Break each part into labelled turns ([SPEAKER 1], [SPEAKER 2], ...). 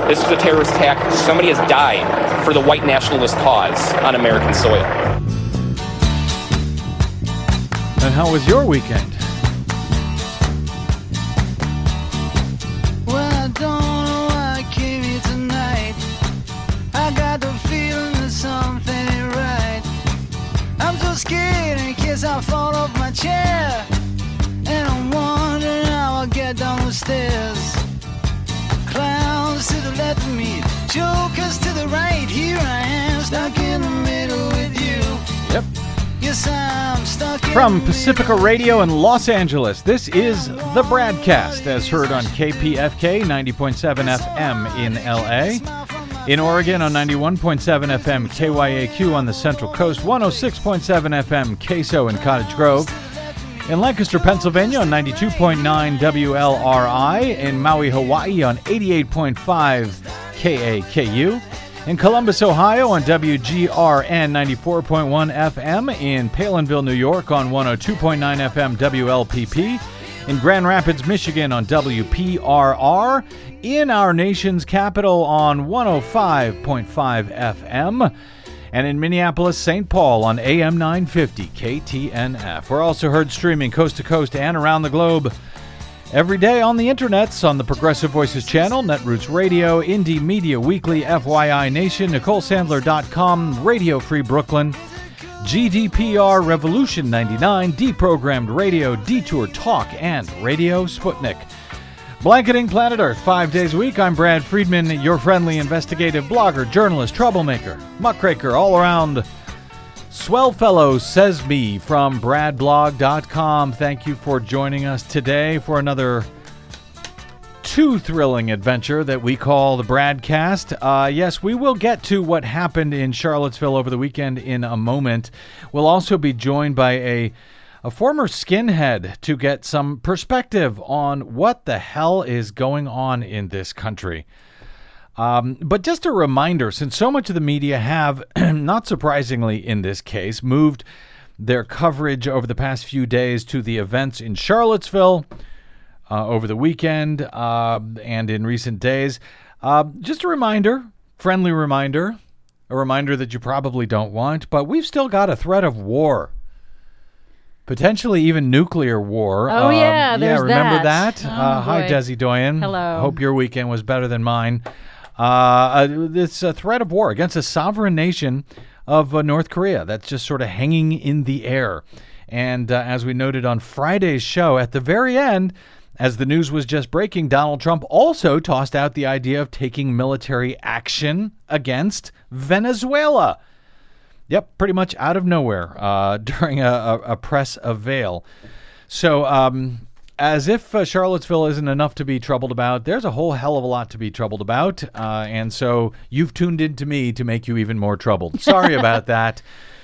[SPEAKER 1] This was a terrorist attack. Somebody has died for the white nationalist cause on American soil.
[SPEAKER 2] And how was your weekend?
[SPEAKER 3] Well, I don't know why I came here tonight. I got the feeling that something ain't right. I'm so scared in case I fall off my chair. And I'm wondering how I'll get down the stairs. Clowns to the left of me, jokers to the right. Here I am, stuck in the middle with you.
[SPEAKER 2] Yep.
[SPEAKER 3] Yes, I'm stuck in
[SPEAKER 2] From
[SPEAKER 3] the
[SPEAKER 2] Pacifica
[SPEAKER 3] middle.
[SPEAKER 2] Radio in Los Angeles, this is The Bradcast, as heard on KPFK 90.7 FM in LA. In Oregon on 91.7 FM KYAQ on the Central Coast, 106.7 FM KSO in Cottage Grove. In Lancaster, Pennsylvania on 92.9 WLRI. In Maui, Hawaii on 88.5 KAKU. In Columbus, Ohio on WGRN 94.1 FM. In Palinville, New York on 102.9 FM WLPP. In Grand Rapids, Michigan on WPRR. In our nation's capital on 105.5 FM. And in Minneapolis, St. Paul on AM 950 KTNF. We're also heard streaming coast to coast and around the globe every day on the internets, on the Progressive Voices channel, Netroots Radio, Indie Media Weekly, FYI Nation, NicoleSandler.com, Radio Free Brooklyn, GDPR Revolution 99, Deprogrammed Radio, Detour Talk, and Radio Sputnik. Blanketing Planet Earth 5 days a week. I'm Brad Friedman, your friendly investigative blogger, journalist, troublemaker, muckraker, all around swell fellow, says me, from bradblog.com. Thank you for joining us today for another too thrilling adventure that we call the Bradcast. Yes, we will get to what happened in Charlottesville over the weekend in a moment. We'll also be joined by a former skinhead to get some perspective on what the hell is going on in this country. But just a reminder, since so much of the media have, not surprisingly in this case, moved their coverage over the past few days to the events in Charlottesville over the weekend and in recent days, just a reminder, friendly reminder, a reminder that you probably don't want, but we've still got a threat of war. Potentially even nuclear war.
[SPEAKER 4] Oh, yeah, there's
[SPEAKER 2] remember that?
[SPEAKER 4] Oh,
[SPEAKER 2] hi,
[SPEAKER 4] boy.
[SPEAKER 2] Desi Doyen.
[SPEAKER 4] Hello.
[SPEAKER 2] Hope your weekend was better than mine. It's a threat of war against a sovereign nation of North Korea that's just sort of hanging in the air. And as we noted on Friday's show, at the very end, as the news was just breaking, Donald Trump also tossed out the idea of taking military action against Venezuela. Yep, pretty much out of nowhere during a press avail. So as if Charlottesville isn't enough to be troubled about, there's a whole hell of a lot to be troubled about. And so you've tuned in to me to make you even more troubled. Sorry about that.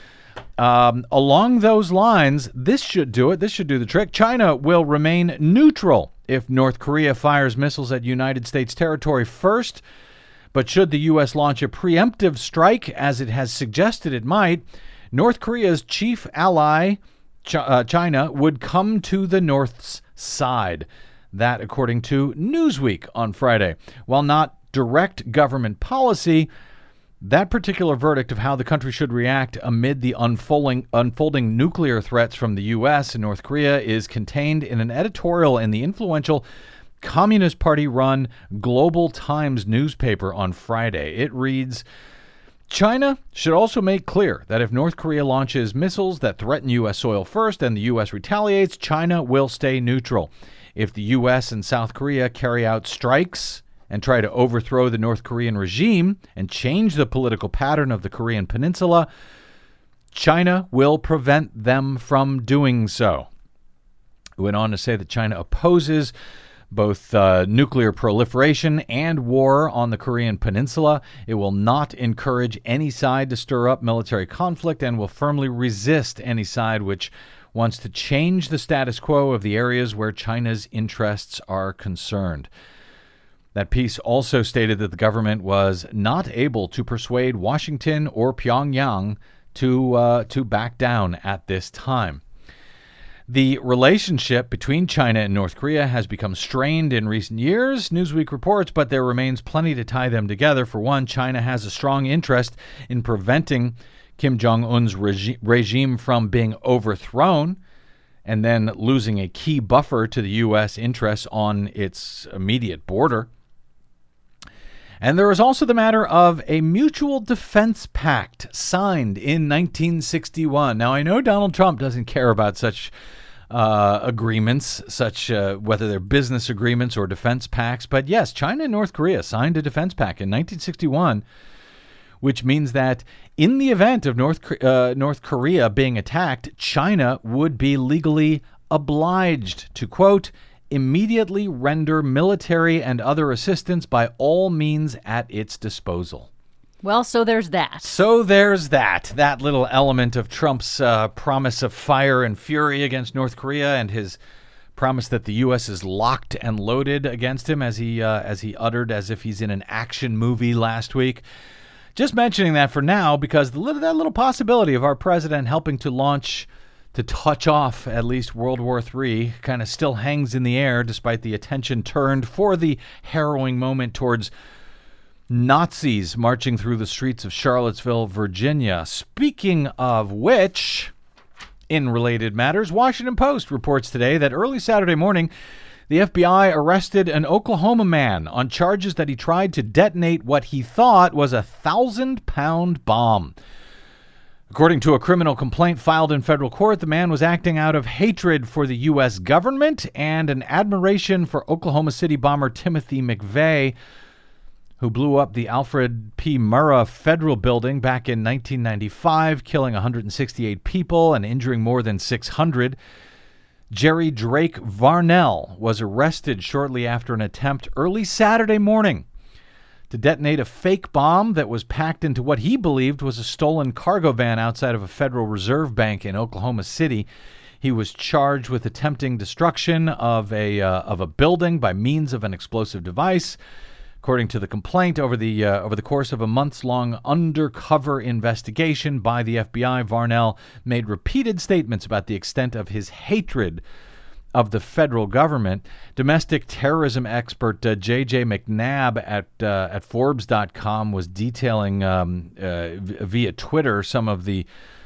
[SPEAKER 2] Along those lines, this should do it. This should do the trick. China will remain neutral if North Korea fires missiles at United States territory first. But should the U.S. launch a preemptive strike, as it has suggested it might, North Korea's chief ally, China, would come to the North's side. That, according to Newsweek on Friday. While not direct government policy, that particular verdict of how the country should react amid the unfolding nuclear threats from the U.S. and North Korea is contained in an editorial in the influential Communist Party-run Global Times newspaper on Friday. It reads, China should also make clear that if North Korea launches missiles that threaten U.S. soil first and the U.S. retaliates, China will stay neutral. If the U.S. and South Korea carry out strikes and try to overthrow the North Korean regime and change the political pattern of the Korean Peninsula, China will prevent them from doing so. It went on to say that China opposes both nuclear proliferation and war on the Korean Peninsula. It will not encourage any side to stir up military conflict and will firmly resist any side which wants to change the status quo of the areas where China's interests are concerned. That piece also stated that the government was not able to persuade Washington or Pyongyang to back down at this time. The relationship between China and North Korea has become strained in recent years, Newsweek reports, but there remains plenty to tie them together. For one, China has a strong interest in preventing Kim Jong-un's regime from being overthrown and then losing a key buffer to the U.S. interests on its immediate border. And there is also the matter of a mutual defense pact signed in 1961. Now, I know Donald Trump doesn't care about such agreements, whether they're business agreements or defense pacts. But yes, China and North Korea signed a defense pact in 1961, which means that in the event of North Korea being attacked, China would be legally obliged to, quote, immediately render military and other assistance by all means at its disposal.
[SPEAKER 4] Well, so there's that.
[SPEAKER 2] So there's that little element of Trump's promise of fire and fury against North Korea and his promise that the U.S. is locked and loaded against him, as he uttered as if he's in an action movie last week. Just mentioning that for now because that little possibility of our president helping to touch off at least World War III kind of still hangs in the air, despite the attention turned for the harrowing moment towards Nazis marching through the streets of Charlottesville, Virginia. Speaking of which, in related matters, Washington Post reports today that early Saturday morning, the FBI arrested an Oklahoma man on charges that he tried to detonate what he thought was a 1,000-pound bomb. According to a criminal complaint filed in federal court, the man was acting out of hatred for the U.S. government and an admiration for Oklahoma City bomber Timothy McVeigh, who blew up the Alfred P. Murrah Federal Building back in 1995, killing 168 people and injuring more than 600. Jerry Drake Varnell was arrested shortly after an attempt early Saturday morning to detonate a fake bomb that was packed into what he believed was a stolen cargo van outside of a Federal Reserve Bank in Oklahoma City. He was charged with attempting destruction of a building by means of an explosive device. According to the complaint, over the course of a months-long undercover investigation by the FBI, Varnell made repeated statements about the extent of his hatred of the federal government. Domestic terrorism expert J.J. McNabb at Forbes.com was detailing via Twitter some of the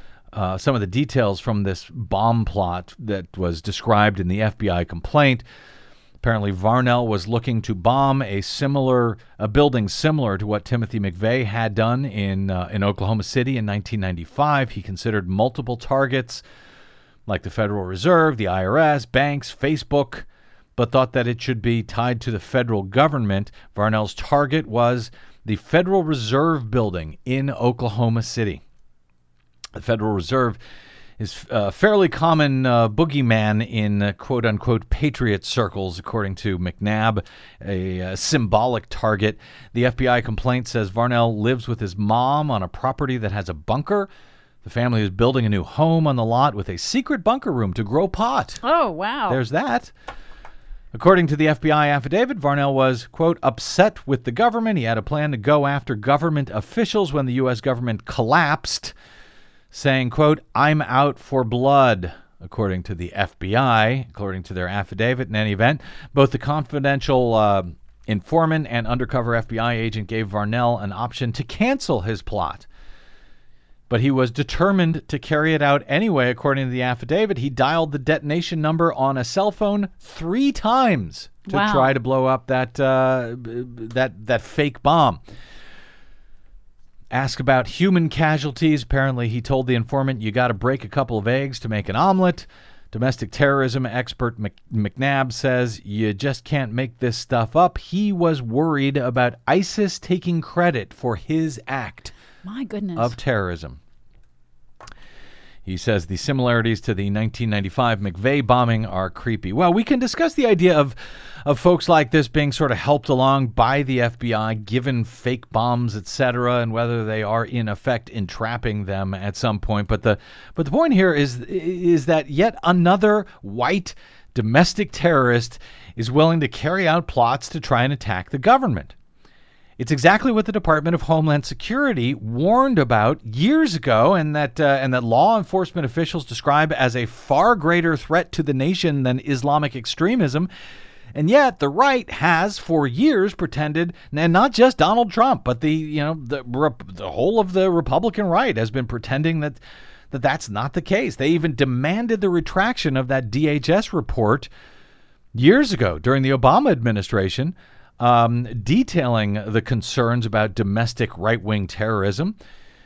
[SPEAKER 2] details from this bomb plot that was described in the FBI complaint. Apparently, Varnell was looking to bomb a building similar to what Timothy McVeigh had done in Oklahoma City in 1995. He considered multiple targets, like the Federal Reserve, the IRS, banks, Facebook, but thought that it should be tied to the federal government. Varnell's target was the Federal Reserve Building in Oklahoma City. The Federal Reserve is a fairly common boogeyman in quote-unquote patriot circles, according to McNabb, a symbolic target. The FBI complaint says Varnell lives with his mom on a property that has a bunker. The family is building a new home on the lot with a secret bunker room to grow pot.
[SPEAKER 4] Oh, wow.
[SPEAKER 2] There's that. According to the FBI affidavit, Varnell was, quote, upset with the government. He had a plan to go after government officials when the U.S. government collapsed, saying, quote, I'm out for blood, according to the FBI, according to their affidavit. In any event, both the confidential informant and undercover FBI agent gave Varnell an option to cancel his plot. But he was determined to carry it out anyway. According to the affidavit, he dialed the detonation number on a cell phone 3 times to try to blow up that fake bomb. Asked about human casualties, apparently he told the informant, you got to break a couple of eggs to make an omelet. Domestic terrorism expert McNabb says you just can't make this stuff up. He was worried about ISIS taking credit for his act of terrorism. He says the similarities to the 1995 McVeigh bombing are creepy. Well, we can discuss the idea of folks like this being sort of helped along by the FBI, given fake bombs, etc., and whether they are in effect entrapping them at some point. But the point here is that yet another white domestic terrorist is willing to carry out plots to try and attack the government. It's exactly what the Department of Homeland Security warned about years ago, and that law enforcement officials describe as a far greater threat to the nation than Islamic extremism. And yet the right has for years pretended, and not just Donald Trump, but the whole of the Republican right has been pretending that that's not the case. They even demanded the retraction of that DHS report years ago during the Obama administration, detailing the concerns about domestic right-wing terrorism.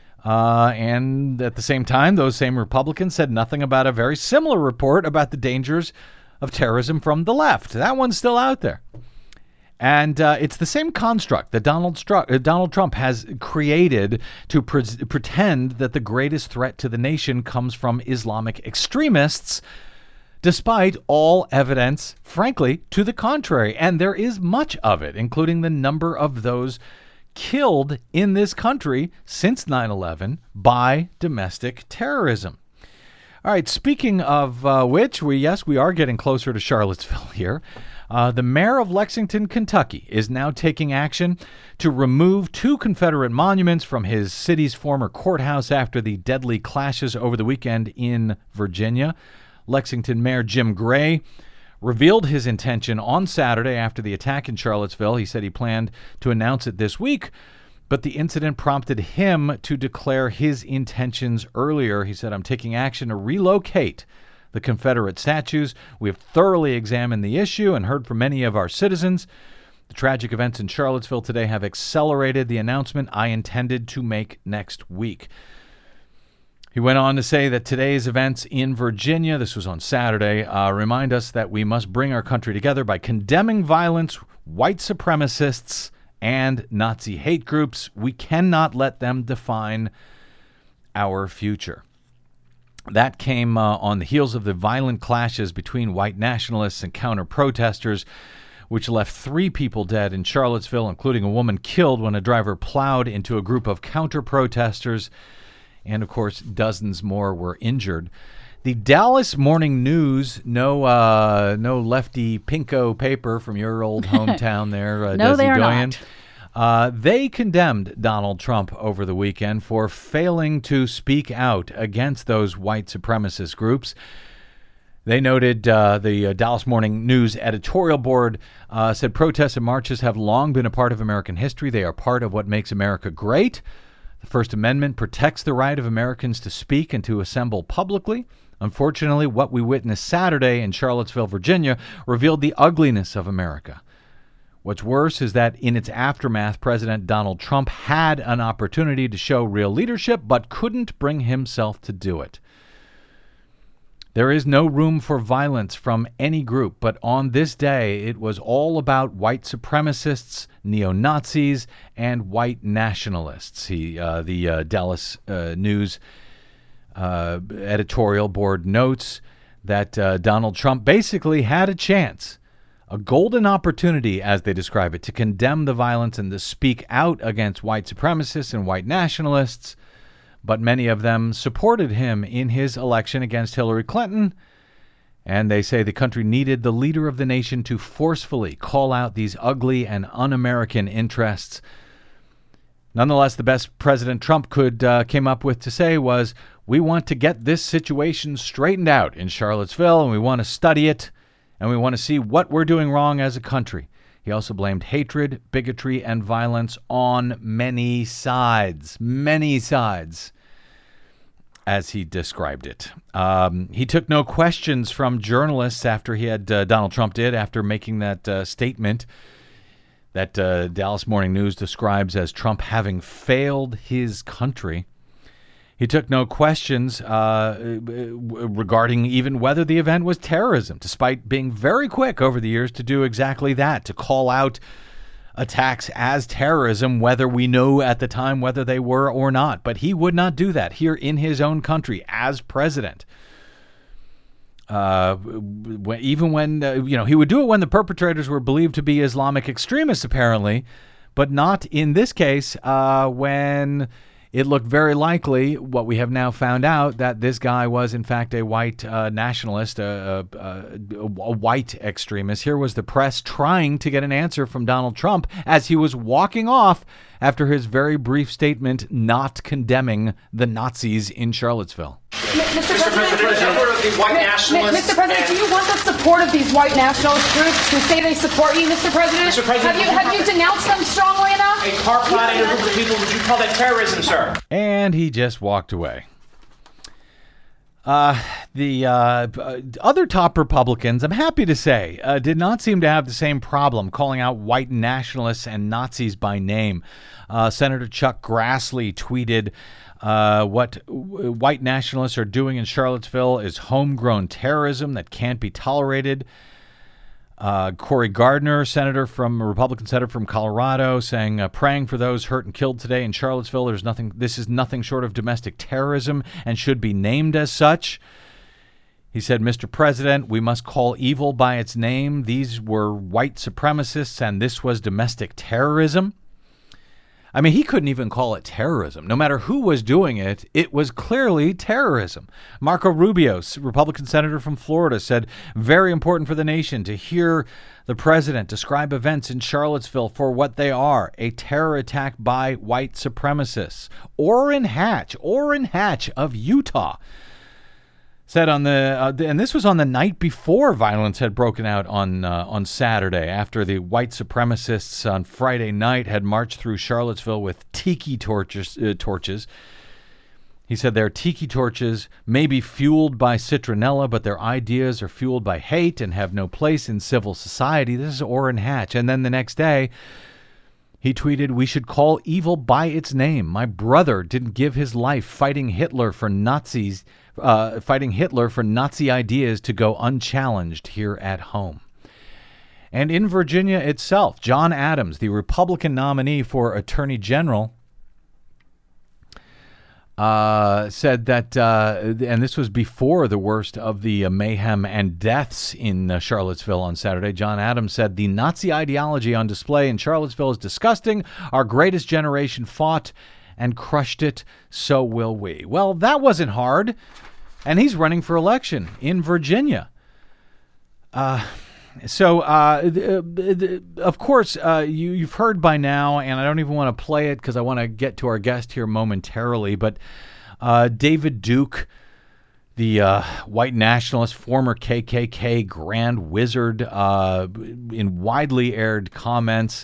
[SPEAKER 2] And at the same time, those same Republicans said nothing about a very similar report about the dangers of terrorism from the left. That one's still out there. And it's the same construct that Donald Trump has created to pretend that the greatest threat to the nation comes from Islamic extremists, despite all evidence, frankly, to the contrary. And there is much of it, including the number of those killed in this country since 9/11 by domestic terrorism. All right, speaking of which, we are getting closer to Charlottesville here. The mayor of Lexington, Kentucky, is now taking action to remove 2 Confederate monuments from his city's former courthouse after the deadly clashes over the weekend in Virginia. Lexington Mayor Jim Gray revealed his intention on Saturday after the attack in Charlottesville. He said he planned to announce it this week, but the incident prompted him to declare his intentions earlier. He said, "I'm taking action to relocate the Confederate statues. We have thoroughly examined the issue and heard from many of our citizens. The tragic events in Charlottesville today have accelerated the announcement I intended to make next week." He went on to say that today's events in Virginia, this was on Saturday, remind us that we must bring our country together by condemning violence, white supremacists, and Nazi hate groups. We cannot let them define our future. That came on the heels of the violent clashes between white nationalists and counter-protesters, which left 3 people dead in Charlottesville, including a woman killed when a driver plowed into a group of counter-protesters. And, of course, dozens more were injured. The Dallas Morning News, no lefty pinko paper from your old hometown there,
[SPEAKER 4] no,
[SPEAKER 2] Desi
[SPEAKER 4] they are
[SPEAKER 2] Doyen.
[SPEAKER 4] not.
[SPEAKER 2] They condemned Donald Trump over the weekend for failing to speak out against those white supremacist groups. They noted the Dallas Morning News editorial board said protests and marches have long been a part of American history. They are part of what makes America great. The First Amendment protects the right of Americans to speak and to assemble publicly. Unfortunately, what we witnessed Saturday in Charlottesville, Virginia, revealed the ugliness of America. What's worse is that in its aftermath, President Donald Trump had an opportunity to show real leadership, but couldn't bring himself to do it. There is no room for violence from any group, but on this day, it was all about white supremacists, neo-Nazis, and white nationalists. The Dallas News editorial board notes that Donald Trump basically had a chance, a golden opportunity, as they describe it, to condemn the violence and to speak out against white supremacists and white nationalists. But many of them supported him in his election against Hillary Clinton, and they say the country needed the leader of the nation to forcefully call out these ugly and un-American interests. Nonetheless, the best President Trump came up with to say was, we want to get this situation straightened out in Charlottesville, and we want to study it, and we want to see what we're doing wrong as a country. He also blamed hatred, bigotry, and violence on many sides, as he described it. He took no questions from journalists after Donald Trump did, after making that statement that Dallas Morning News describes as Trump having failed his country. He took no questions regarding even whether the event was terrorism, despite being very quick over the years to do exactly that, to call out attacks as terrorism, whether we know at the time whether they were or not. But he would not do that here in his own country as president. Even when, he would do it when the perpetrators were believed to be Islamic extremists, apparently, but not in this case when it looked very likely, what we have now found out, that this guy was, in fact, a white nationalist, a white extremist. Here was the press trying to get an answer from Donald Trump as he was walking off after his very brief statement not condemning the Nazis in Charlottesville.
[SPEAKER 5] Mr. President, do you want the support of these white nationalist groups who say they support you, Mr. President?
[SPEAKER 6] Mr. President,
[SPEAKER 5] have you denounced them strongly enough?
[SPEAKER 6] A car plotting a group of people, would you call that terrorism, sir?
[SPEAKER 2] And he just walked away. The other top Republicans, I'm happy to say, did not seem to have the same problem calling out white nationalists and Nazis by name. Senator Chuck Grassley tweeted, what white nationalists are doing in Charlottesville is homegrown terrorism that can't be tolerated. Cory Gardner, Republican senator from Colorado, saying, praying for those hurt and killed today in Charlottesville. This is nothing short of domestic terrorism and should be named as such. He said, Mr. President, we must call evil by its name. These were white supremacists and this was domestic terrorism. I mean, he couldn't even call it terrorism. No matter who was doing it, it was clearly terrorism. Marco Rubio, Republican senator from Florida, said, very important for the nation to hear the president describe events in Charlottesville for what they are, a terror attack by white supremacists. Orrin Hatch of Utah, said on and this was on the night before violence had broken out on Saturday, after the white supremacists on Friday night had marched through Charlottesville with tiki torches. He said their tiki torches may be fueled by citronella, but their ideas are fueled by hate and have no place in civil society. This is Orrin Hatch. And then the next day, he tweeted, we should call evil by its name. My brother didn't give his life fighting Hitler for Nazi ideas to go unchallenged here at home. And in Virginia itself, John Adams, the Republican nominee for Attorney General, said that, and this was before the worst of the mayhem and deaths in Charlottesville on Saturday. John Adams said, the Nazi ideology on display in Charlottesville is disgusting. Our greatest generation fought and crushed it. So will we. Well, that wasn't hard. And he's running for election in Virginia. So, of course, you've heard by now, and I don't even want to play it because I want to get to our guest here momentarily, but David Duke, the white nationalist, former KKK grand wizard, in widely aired comments,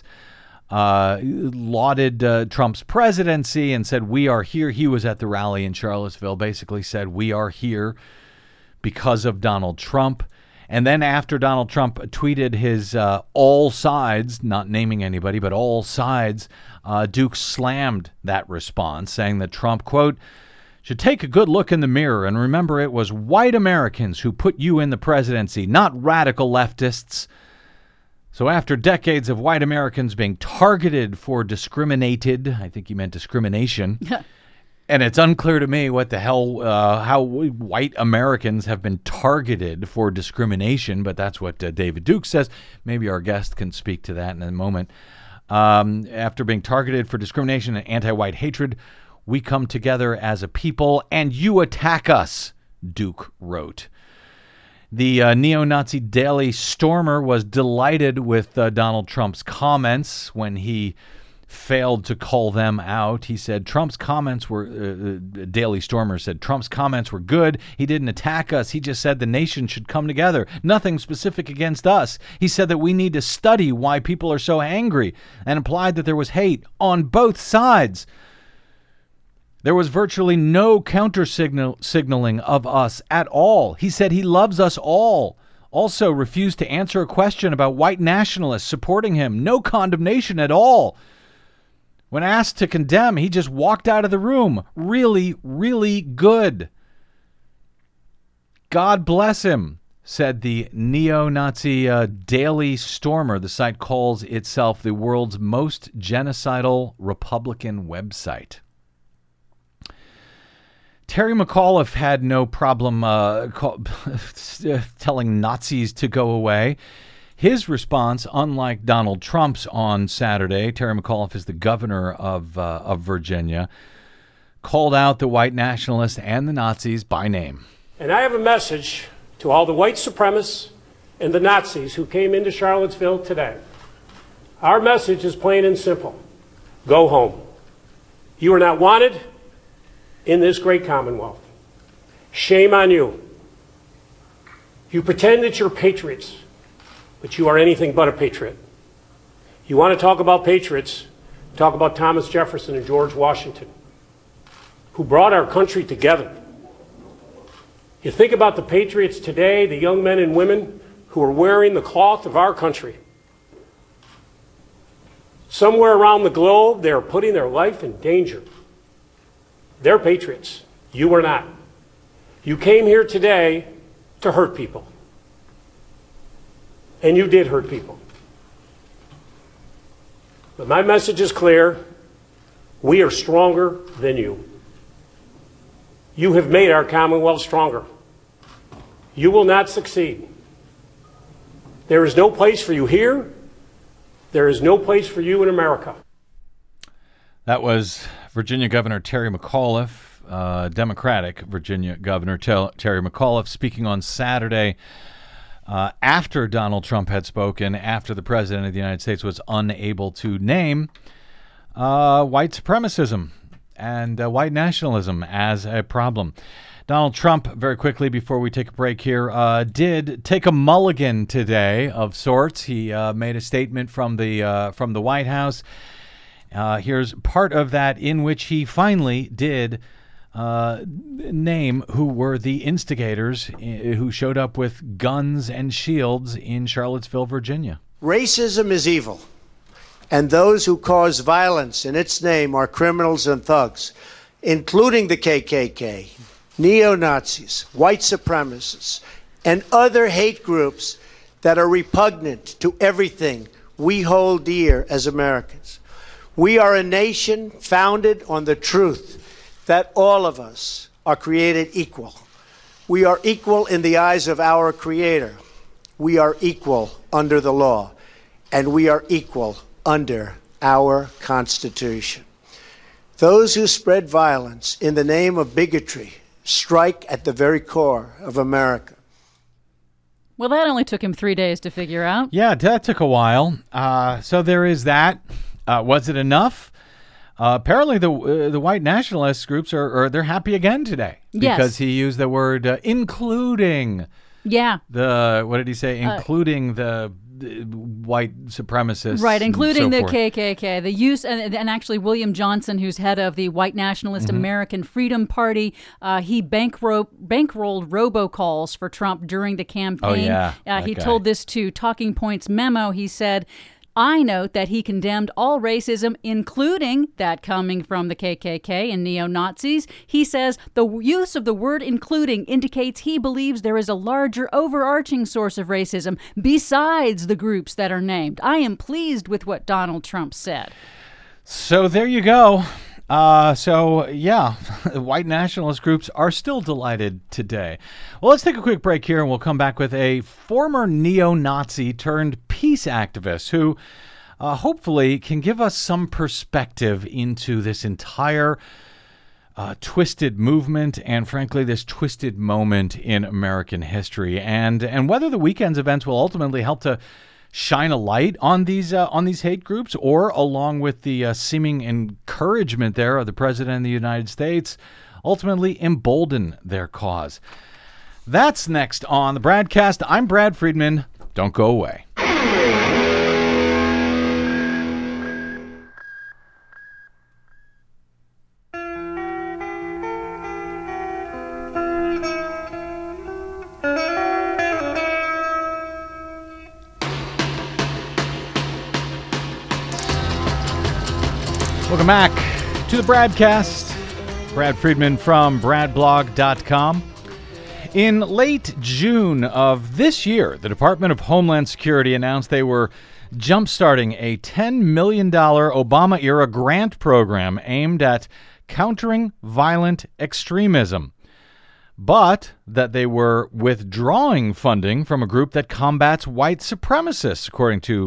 [SPEAKER 2] lauded Trump's presidency and said, we are here. He was at the rally in Charlottesville, basically said, we are here because of Donald Trump. And then after Donald Trump tweeted his all sides, not naming anybody, but all sides, Duke slammed that response, saying that Trump, quote, should take a good look in the mirror and remember it was white Americans who put you in the presidency, not radical leftists. So after decades of white Americans being targeted for I think he meant discrimination, and it's unclear to me what the hell, how white Americans have been targeted for discrimination, but that's what David Duke says. Maybe our guest can speak to that in a moment. After being targeted for discrimination and anti-white hatred, we come together as a people and you attack us, Duke wrote. The neo-Nazi Daily Stormer was delighted with Donald Trump's comments when he failed to call them out. He said Trump's comments were, Daily Stormer said, Trump's comments were good. He didn't attack us. He just said the nation should come together. Nothing specific against us. He said that we need to study why people are so angry and implied that there was hate on both sides. There was virtually no counter-signaling of us at all. He said he loves us all. Also refused to answer a question about white nationalists supporting him. No condemnation at all. When asked to condemn, he just walked out of the room. Really, really good. God bless him, said the neo-Nazi Daily Stormer. The site calls itself the world's most genocidal Republican website. Terry McAuliffe had no problem telling Nazis to go away. His response, unlike Donald Trump's on Saturday, Terry McAuliffe is the governor of Virginia, called out the white nationalists and the Nazis by name.
[SPEAKER 7] And I have a message to all the white supremacists and the Nazis who came into Charlottesville today. Our message is plain and simple. Go home. You are not wanted in this great Commonwealth. Shame on you. You pretend that you're patriots, but you are anything but a patriot. You want to talk about patriots, talk about Thomas Jefferson and George Washington, who brought our country together. You think about the patriots today, the young men and women who are wearing the cloth of our country. Somewhere around the globe, they are putting their life in danger. They're patriots. You are not. You came here today to hurt people. And you did hurt people. But my message is clear. We are stronger than you. You have made our Commonwealth stronger. You will not succeed. There is no place for you here. There is no place for you in America.
[SPEAKER 2] That was Virginia Governor Terry McAuliffe, Democratic Virginia Governor Terry McAuliffe, speaking on Saturday after Donald Trump had spoken, after the President of the United States was unable to name white supremacism and white nationalism as a problem. Donald Trump, very quickly before we take a break here, did take a mulligan today of sorts. He made a statement from the White House. Here's part of that, in which he finally did name who were the instigators who showed up with guns and shields in Charlottesville, Virginia.
[SPEAKER 8] Racism is evil, and those who cause violence in its name are criminals and thugs, including the KKK, neo-Nazis, white supremacists, and other hate groups that are repugnant to everything we hold dear as Americans. We are a nation founded on the truth that all of us are created equal. We are equal in the eyes of our Creator. We are equal under the law, and we are equal under our Constitution. Those who spread violence in the name of bigotry strike at the very core of America.
[SPEAKER 4] Well, that only took him 3 days to figure out.
[SPEAKER 2] Yeah, that took a while. So there is that. Was it enough? Apparently, the white nationalist groups they're happy again today,
[SPEAKER 4] Yes.
[SPEAKER 2] because he used the word including.
[SPEAKER 4] Yeah.
[SPEAKER 2] What did he say? Including the white supremacists.
[SPEAKER 4] Right, including
[SPEAKER 2] and so
[SPEAKER 4] the
[SPEAKER 2] forth.
[SPEAKER 4] KKK. The use, and actually William Johnson, who's head of the White Nationalist American Freedom Party, he bankrolled robocalls for Trump during the campaign.
[SPEAKER 2] Oh, yeah,
[SPEAKER 4] He
[SPEAKER 2] that guy.
[SPEAKER 4] told this to Talking Points memo. He said, I note that he condemned all racism, including that coming from the KKK and neo-Nazis. He says the use of the word including indicates he believes there is a larger overarching source of racism besides the groups that are named. I am pleased with what Donald Trump said.
[SPEAKER 2] So there you go. White nationalist groups are still delighted today. Well, let's take a quick break here, and we'll come back with a former neo-Nazi turned peace activist who hopefully can give us some perspective into this entire twisted movement and, frankly, this twisted moment in American history, and whether the weekend's events will ultimately help to shine a light on these hate groups, or, along with the seeming encouragement there of the President of the United States, ultimately embolden their cause. That's next on the Bradcast. I'm Brad Friedman. Don't go away. Welcome back to the Bradcast. Brad Friedman from bradblog.com. In late June of this year, the Department of Homeland Security announced they were jump-starting a $10 million Obama-era grant program aimed at countering violent extremism, but that they were withdrawing funding from a group that combats white supremacists, according to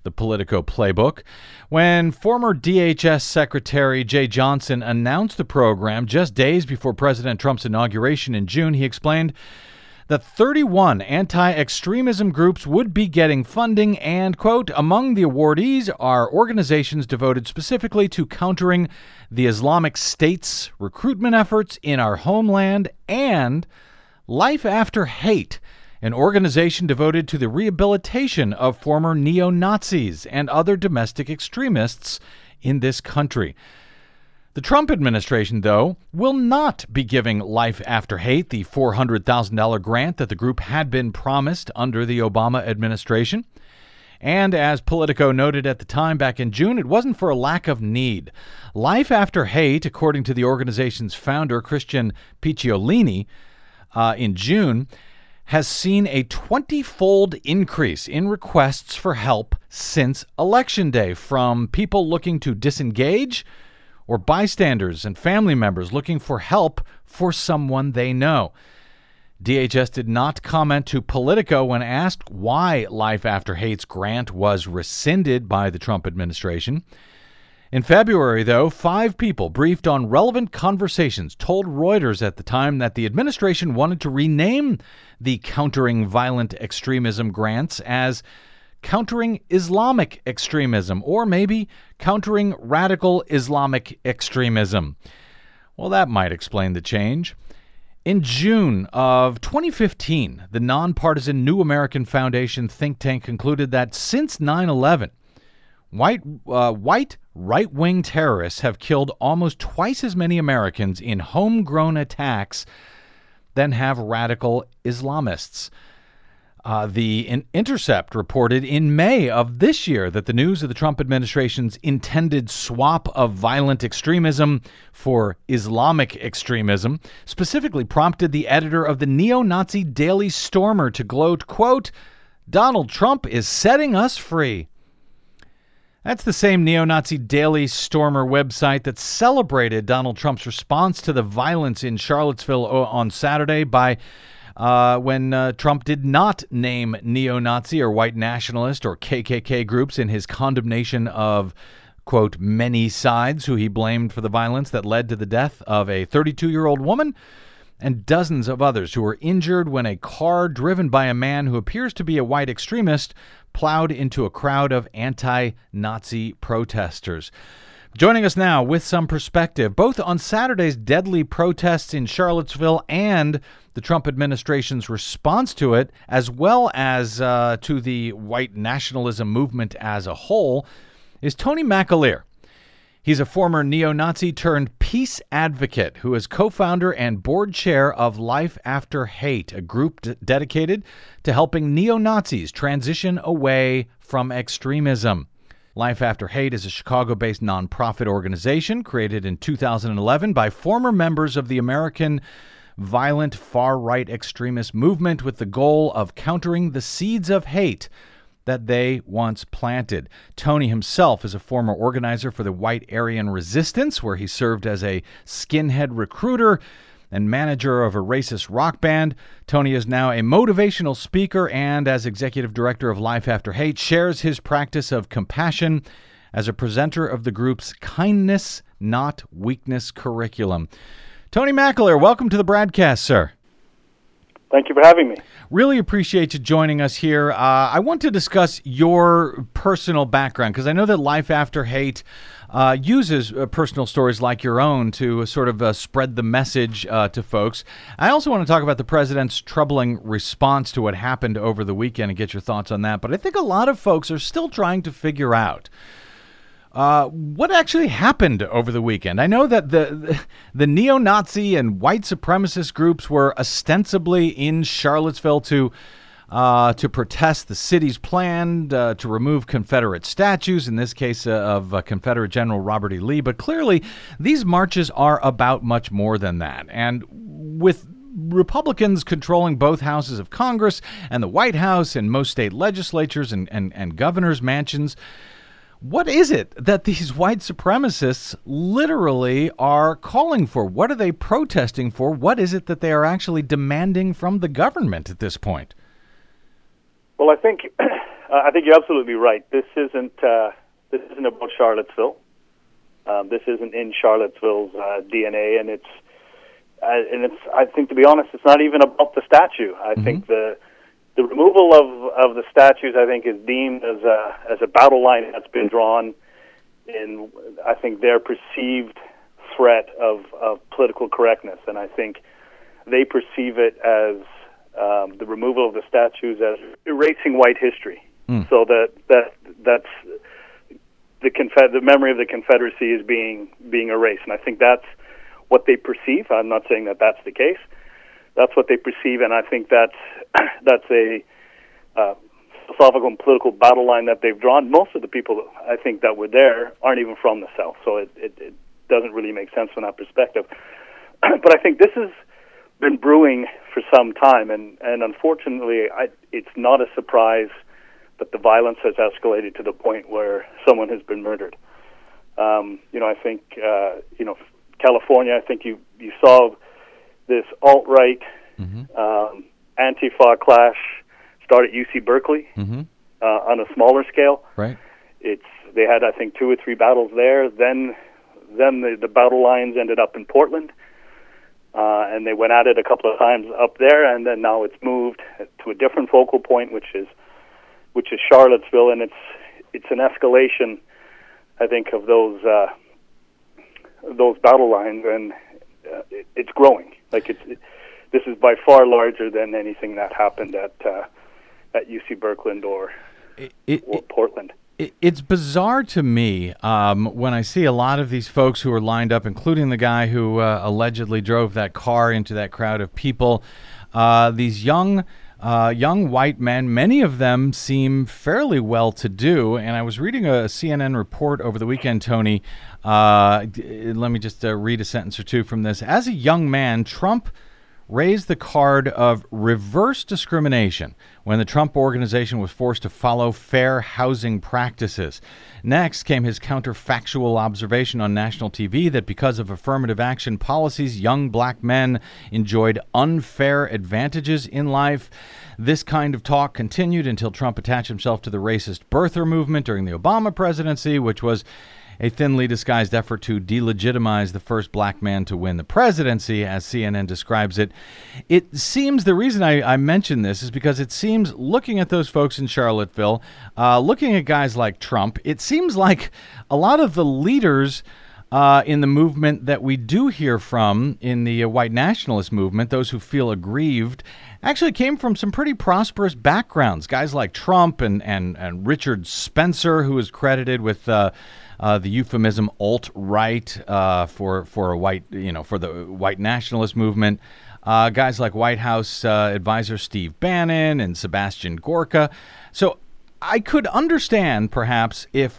[SPEAKER 2] the Politico playbook. When former DHS Secretary Jay Johnson announced the program just days before President Trump's inauguration in June, he explained that 31 anti-extremism groups would be getting funding and, quote, among the awardees are organizations devoted specifically to countering the Islamic State's recruitment efforts in our homeland and Life After Hate, an organization devoted to the rehabilitation of former neo-Nazis and other domestic extremists in this country. The Trump administration, though, will not be giving Life After Hate the $400,000 grant that the group had been promised under the Obama administration. And as Politico noted at the time back in June, it wasn't for a lack of need. Life After Hate, according to the organization's founder, Christian Picciolini, in June, has seen a 20-fold increase in requests for help since Election Day from people looking to disengage or bystanders and family members looking for help for someone they know. DHS did not comment to Politico when asked why Life After Hate's grant was rescinded by the Trump administration. In February, though, 5 people briefed on relevant conversations told Reuters at the time that the administration wanted to rename the Countering Violent Extremism grants as Countering Islamic Extremism, or maybe Countering Radical Islamic Extremism. Well, that might explain the change. In June of 2015, the nonpartisan New American Foundation think tank concluded that since 9/11, white right-wing terrorists have killed almost twice as many Americans in homegrown attacks than have radical Islamists. The Intercept reported in May of this year that the news of the Trump administration's intended swap of violent extremism for Islamic extremism specifically prompted the editor of the neo-Nazi Daily Stormer to gloat, quote, "Donald Trump is setting us free." That's the same neo-Nazi Daily Stormer website that celebrated Donald Trump's response to the violence in Charlottesville on Saturday by when Trump did not name neo-Nazi or white nationalist or KKK groups in his condemnation of, quote, many sides who he blamed for the violence that led to the death of a 32-year-old woman and dozens of others who were injured when a car driven by a man who appears to be a white extremist plowed into a crowd of anti-Nazi protesters. Joining us now with some perspective, both on Saturday's deadly protests in Charlottesville and the Trump administration's response to it, as well as to the white nationalism movement as a whole, is Tony McAleer. He's a former neo-Nazi turned peace advocate who is co-founder and board chair of Life After Hate, a group dedicated to helping neo-Nazis transition away from extremism. Life After Hate is a Chicago-based nonprofit organization created in 2011 by former members of the American violent far-right extremist movement with the goal of countering the seeds of hate that they once planted. Tony himself is a former organizer for the White Aryan Resistance, where he served as a skinhead recruiter and manager of a racist rock band. Tony is now a motivational speaker and, as executive director of Life After Hate, shares his practice of compassion as a presenter of the group's Kindness, Not Weakness curriculum. Tony McAleer, welcome to the broadcast, sir.
[SPEAKER 9] Thank you for having me.
[SPEAKER 2] Really appreciate you joining us here. I want to discuss your personal background because I know that Life After Hate uses personal stories like your own to sort of spread the message to folks. I also want to talk about the president's troubling response to what happened over the weekend and get your thoughts on that. But I think a lot of folks are still trying to figure out what actually happened over the weekend. I know that the neo-Nazi and white supremacist groups were ostensibly in Charlottesville to protest the city's plan to remove Confederate statues, in this case of Confederate General Robert E. Lee. But clearly, these marches are about much more than that. And with Republicans controlling both houses of Congress and the White House and most state legislatures and governors' mansions, what is it that these white supremacists literally are calling for? What are they protesting for? What is it that they are actually demanding from the government at this point?
[SPEAKER 9] Well, I think I think you're absolutely right. This isn't about Charlottesville. This isn't in Charlottesville's DNA, and it's. I think, to be honest, it's not even about the statue. I think the removal of the statues, I think, is deemed as a battle line that's been drawn in, I think, their perceived threat of political correctness, and I think they perceive it as the removal of the statues as erasing white history. So that's the memory of the Confederacy is being erased, and I think that's what they perceive. I'm not saying that that's the case. That's what they perceive, and I think that's a philosophical and political battle line that they've drawn. Most of the people, I think, that were there aren't even from the South, so it doesn't really make sense from that perspective. But I think this has been brewing for some time, and unfortunately, it's not a surprise that the violence has escalated to the point where someone has been murdered. I think, California, I think you saw this alt-right Antifa clash start at UC Berkeley on a smaller scale.
[SPEAKER 2] Right.
[SPEAKER 9] They had, I think, 2 or 3 battles there. Then the battle lines ended up in Portland, and they went at it a couple of times up there, and then now it's moved to a different focal point, which is Charlottesville, and it's an escalation, I think, of those battle lines, and it's growing. This is by far larger than anything that happened at UC Berkeley or Portland.
[SPEAKER 2] It's bizarre to me when I see a lot of these folks who are lined up, including the guy who allegedly drove that car into that crowd of people. These young white men, many of them seem fairly well-to-do. And I was reading a CNN report over the weekend, Tony. Let me just read a sentence or two from this. As a young man, Trump raised the card of reverse discrimination when the Trump organization was forced to follow fair housing practices. Next came his counterfactual observation on national TV that because of affirmative action policies, young black men enjoyed unfair advantages in life. This kind of talk continued until Trump attached himself to the racist birther movement during the Obama presidency, which was a thinly disguised effort to delegitimize the first black man to win the presidency, as CNN describes it. It seems, the reason I mention this is because it seems, looking at those folks in Charlottesville, looking at guys like Trump, it seems like a lot of the leaders in the movement that we do hear from in the white nationalist movement, those who feel aggrieved, actually came from some pretty prosperous backgrounds. Guys like Trump and Richard Spencer, who is credited with the euphemism alt-right for a white, for the white nationalist movement. Guys like White House advisor Steve Bannon and Sebastian Gorka. So I could understand perhaps if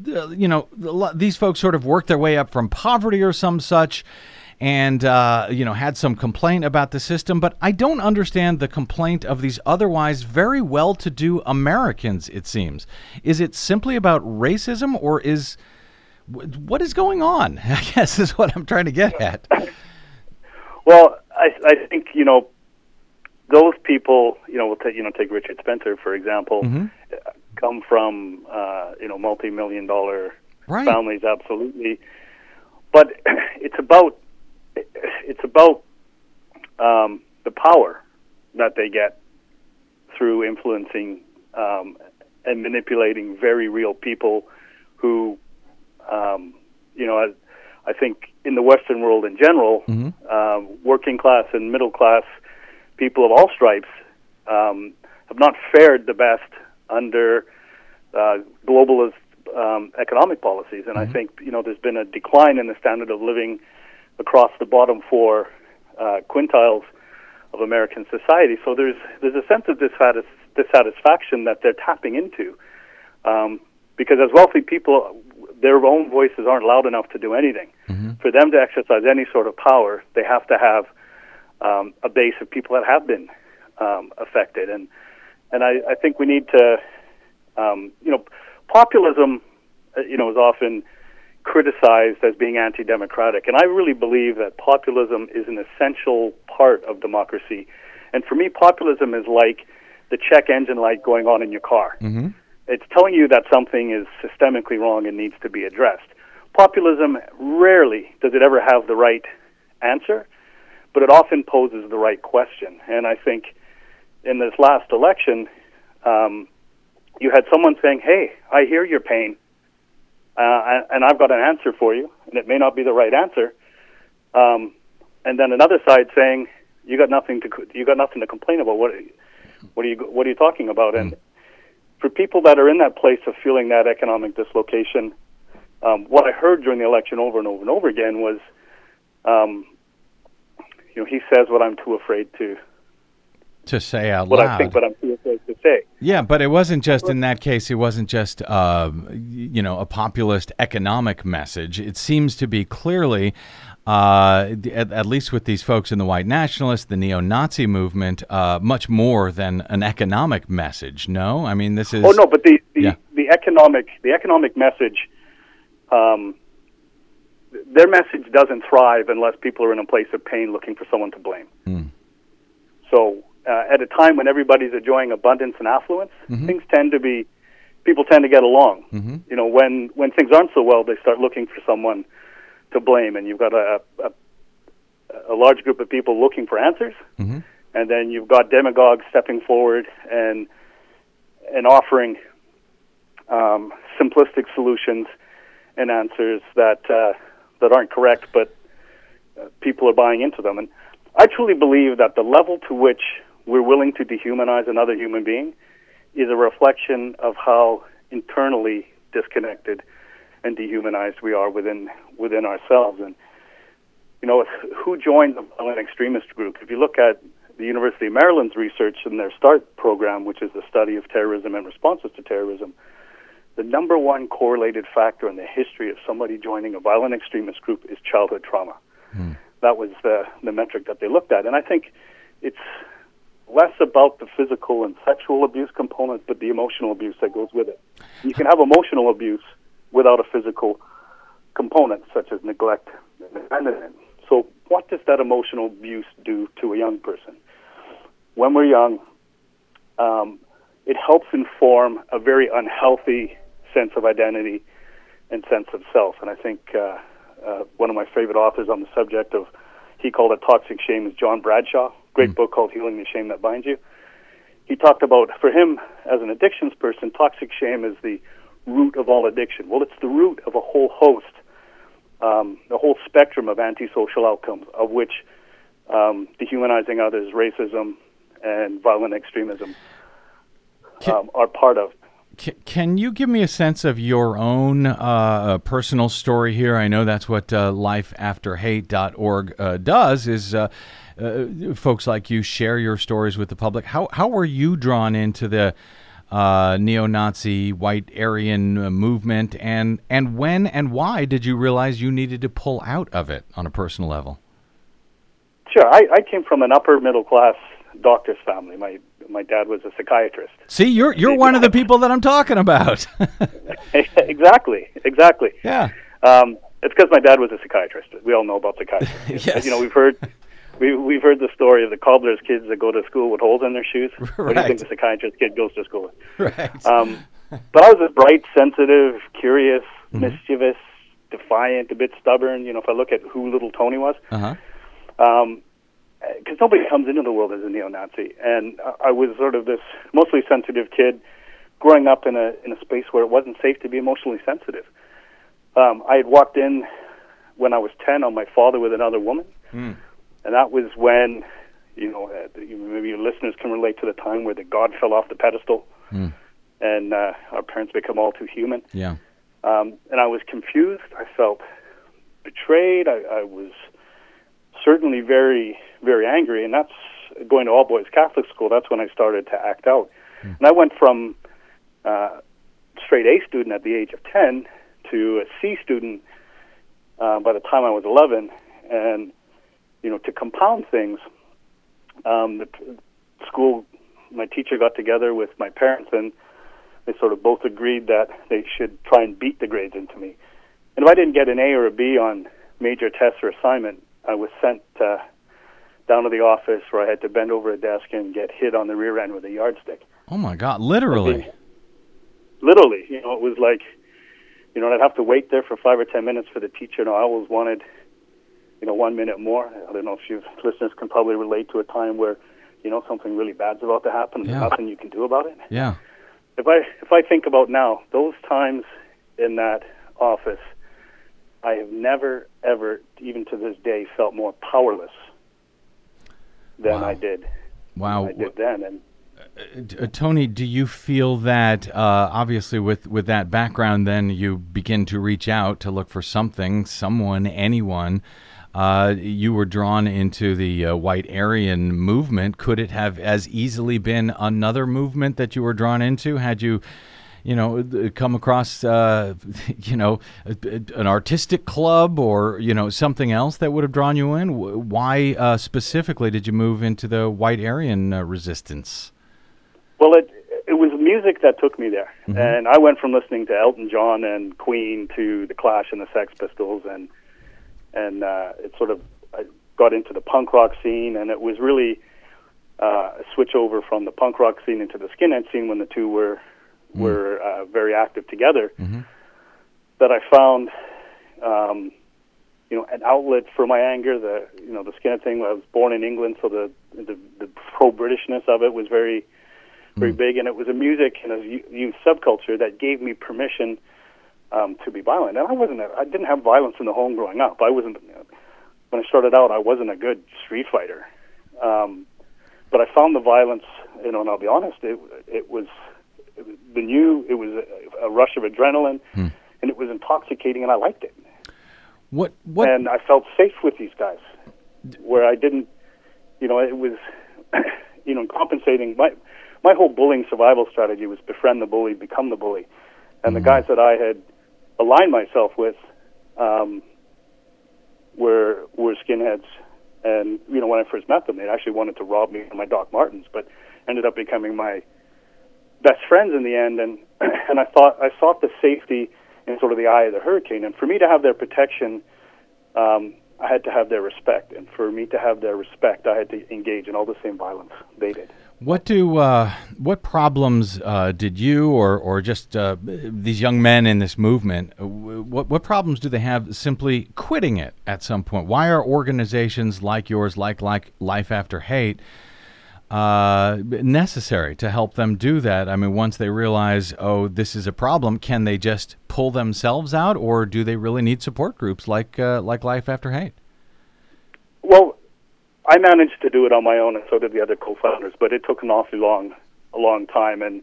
[SPEAKER 2] these folks sort of worked their way up from poverty or some such, and had some complaint about the system, but I don't understand the complaint of these otherwise very well-to-do Americans, it seems. Is it simply about racism, or what is going on? I guess is what I'm trying to get at.
[SPEAKER 9] Well, I think, those people, we'll take Richard Spencer, for example, come from, multi-million-dollar families, absolutely. But it's about the power that they get through influencing and manipulating very real people who, I think in the Western world in general, working class and middle class people of all stripes have not fared the best under globalist economic policies. And I think, there's been a decline in the standard of living across the bottom 4 quintiles of American society. So there's a sense of dissatisfaction that they're tapping into, because as wealthy people, their own voices aren't loud enough to do anything. For them to exercise any sort of power, they have to have a base of people that have been affected. And I think we need to, populism, is often criticized as being anti-democratic. And I really believe that populism is an essential part of democracy. And for me, populism is like the check engine light going on in your car. it's telling you that something is systemically wrong and needs to be addressed. Populism, rarely does it ever have the right answer, but it often poses the right question. And I think in this last election, you had someone saying, hey, I hear your pain, and I've got an answer for you, and it may not be the right answer. And then another side saying, you got nothing to complain about. What are you talking about? And for people that are in that place of feeling that economic dislocation, what I heard during the election over and over and over again was, he says what I'm too afraid to
[SPEAKER 2] say out
[SPEAKER 9] what
[SPEAKER 2] loud.
[SPEAKER 9] I think, but I'm too afraid to say.
[SPEAKER 2] Yeah, but it wasn't just in that case. It wasn't just a populist economic message. It seems to be clearly, at least with these folks in the white nationalists, the neo-Nazi movement, much more than an economic message. No, I mean this is.
[SPEAKER 9] Oh no, but the economic message. Their message doesn't thrive unless people are in a place of pain looking for someone to blame. So at a time when everybody's enjoying abundance and affluence, people tend to get along. When things aren't so well, they start looking for someone to blame, and you've got a large group of people looking for answers, and then you've got demagogues stepping forward and offering simplistic solutions and answers that aren't correct, but people are buying into them. And I truly believe that the level to which we're willing to dehumanize another human being is a reflection of how internally disconnected and dehumanized we are within ourselves. And who joined the violent extremist group? If you look at the University of Maryland's research in their START program, which is the study of terrorism and responses to terrorism, the number one correlated factor in the history of somebody joining a violent extremist group is childhood trauma. That was the metric that they looked at. And I think it's less about the physical and sexual abuse component, but the emotional abuse that goes with it. You can have emotional abuse without a physical component, such as neglect and abandonment. So what does that emotional abuse do to a young person? When we're young, it helps inform a very unhealthy sense of identity and sense of self. And I think one of my favorite authors on the subject of, he called it toxic shame, is John Bradshaw. Great book called Healing the Shame That Binds You. He talked about, for him, as an addictions person, toxic shame is the root of all addiction. Well, it's the root of a whole host, the whole spectrum of antisocial outcomes, of which dehumanizing others, racism, and violent extremism are part of.
[SPEAKER 2] Can you give me a sense of your own personal story here? I know that's what lifeafterhate.org does, is folks like you share your stories with the public. How were you drawn into the neo-Nazi white Aryan movement, and when and why did you realize you needed to pull out of it on a personal level?
[SPEAKER 9] Sure. I came from an upper middle class doctor's family. My dad was a psychiatrist.
[SPEAKER 2] See, you're one of the people that I'm talking about.
[SPEAKER 9] Exactly.
[SPEAKER 2] Yeah.
[SPEAKER 9] It's because my dad was a psychiatrist. We all know about psychiatrists.
[SPEAKER 2] Yes.
[SPEAKER 9] We've heard the story of the cobbler's kids that go to school with holes in their shoes.
[SPEAKER 2] Right.
[SPEAKER 9] What do you think the psychiatrist kid goes to school with?
[SPEAKER 2] Right.
[SPEAKER 9] But I was a bright, sensitive, curious, mischievous, defiant, a bit stubborn. If I look at who little Tony was. Because nobody comes into the world as a neo-Nazi, and I was sort of this mostly sensitive kid growing up in a space where it wasn't safe to be emotionally sensitive. I had walked in when I was 10 on my father with another woman, and that was when, maybe your listeners can relate to the time where the God fell off the pedestal, and our parents become all too human.
[SPEAKER 2] Yeah.
[SPEAKER 9] And I was confused. I felt betrayed. I was certainly very, very angry, and that's going to all-boys Catholic school. That's when I started to act out. And I went from straight A student at the age of 10 to a C student by the time I was 11. And, to compound things, the school, my teacher got together with my parents, and they sort of both agreed that they should try and beat the grades into me. And if I didn't get an A or a B on major tests or assignment, I was sent down to the office where I had to bend over a desk and get hit on the rear end with a yardstick.
[SPEAKER 2] Oh, my God, literally?
[SPEAKER 9] literally, it was like, I'd have to wait there for 5 or 10 minutes for the teacher. I always wanted, 1 minute more. I don't know if you listeners can probably relate to a time where, something really bad's about to happen and there's nothing you can do about it.
[SPEAKER 2] Yeah.
[SPEAKER 9] If I think about now, those times in that office, I have never, ever, even to this day, felt more powerless than I did.
[SPEAKER 2] Wow.
[SPEAKER 9] I did then. And
[SPEAKER 2] Tony, do you feel that obviously with that background, then you begin to reach out to look for something, someone, anyone? You were drawn into the White Aryan movement. Could it have as easily been another movement that you were drawn into had you, come across, an artistic club or, something else that would have drawn you in? Why specifically did you move into the White Aryan resistance?
[SPEAKER 9] Well, it was music that took me there. Mm-hmm. And I went from listening to Elton John and Queen to The Clash and the Sex Pistols, and it sort of, I got into the punk rock scene, and it was really a switch over from the punk rock scene into the skinhead scene when the two were very active together, that I found, an outlet for my anger. The skinhead thing. I was born in England, so the pro-Britishness of it was very big, and it was a music and a youth subculture that gave me permission to be violent. And I didn't have violence in the home growing up. When I started out, I wasn't a good street fighter, but I found the violence. And I'll be honest, it was a rush of adrenaline, and it was intoxicating, and I liked it.
[SPEAKER 2] What?
[SPEAKER 9] And I felt safe with these guys, where I didn't, it was, compensating. My whole bullying survival strategy was befriend the bully, become the bully, and the guys that I had aligned myself with were skinheads. And when I first met them, they actually wanted to rob me of my Doc Martens, but ended up becoming my best friends in the end, and I sought the safety in sort of the eye of the hurricane. And for me to have their protection, I had to have their respect. And for me to have their respect, I had to engage in all the same violence they did.
[SPEAKER 2] What problems did you or just these young men in this movement? What problems do they have simply quitting it at some point? Why are organizations like yours, like Life After Hate, necessary to help them do that? I mean, once they realize, this is a problem, can they just pull themselves out, or do they really need support groups like Life After Hate?
[SPEAKER 9] Well, I managed to do it on my own, and so did the other co-founders, but it took a long time, and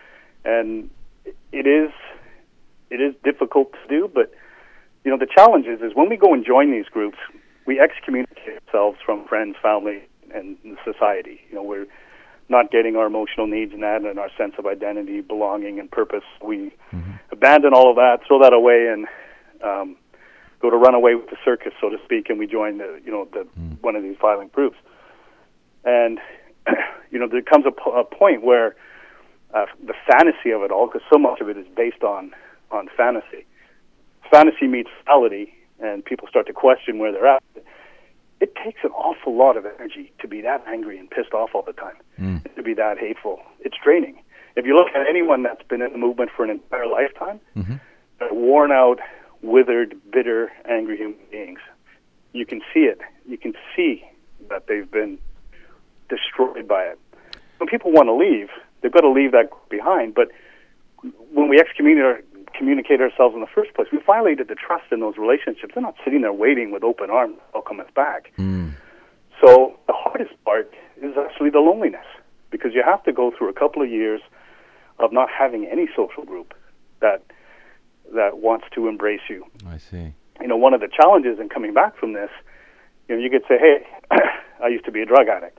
[SPEAKER 9] it is difficult to do. But the challenge is when we go and join these groups, we excommunicate ourselves from friends, family, and society. We're not getting our emotional needs met and our sense of identity, belonging, and purpose. We abandon all of that, throw that away, and go to run away with the circus, so to speak, and we join one of these violent groups. And there comes a point where the fantasy of it all, because so much of it is based on fantasy. Fantasy meets reality, and people start to question where they're at. It takes an awful lot of energy to be that angry and pissed off all the time, to be that hateful. It's draining. If you look at anyone that's been in the movement for an entire lifetime, they're worn out, withered, bitter, angry human beings. You can see it. You can see that they've been destroyed by it. When people want to leave, they've got to leave that behind. But when we excommunicate ourselves in the first place, we violated the trust in those relationships. They're not sitting there waiting with open arms, welcome us back. So the hardest part is actually the loneliness, because you have to go through a couple of years of not having any social group that wants to embrace you.
[SPEAKER 2] I see.
[SPEAKER 9] One of the challenges in coming back from this, you could say, hey, I used to be a drug addict.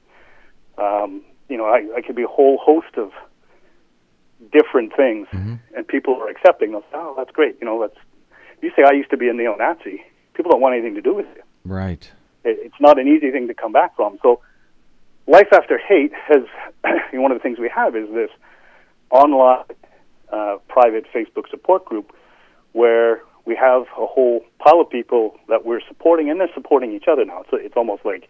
[SPEAKER 9] I could be a whole host of different things, and people are accepting those. Oh, that's great. You say I used to be a neo-Nazi, people don't want anything to do with you.
[SPEAKER 2] Right.
[SPEAKER 9] It's not an easy thing to come back from. So Life After Hate has, one of the things we have is this online private Facebook support group where we have a whole pile of people that we're supporting, and they're supporting each other now. It's almost like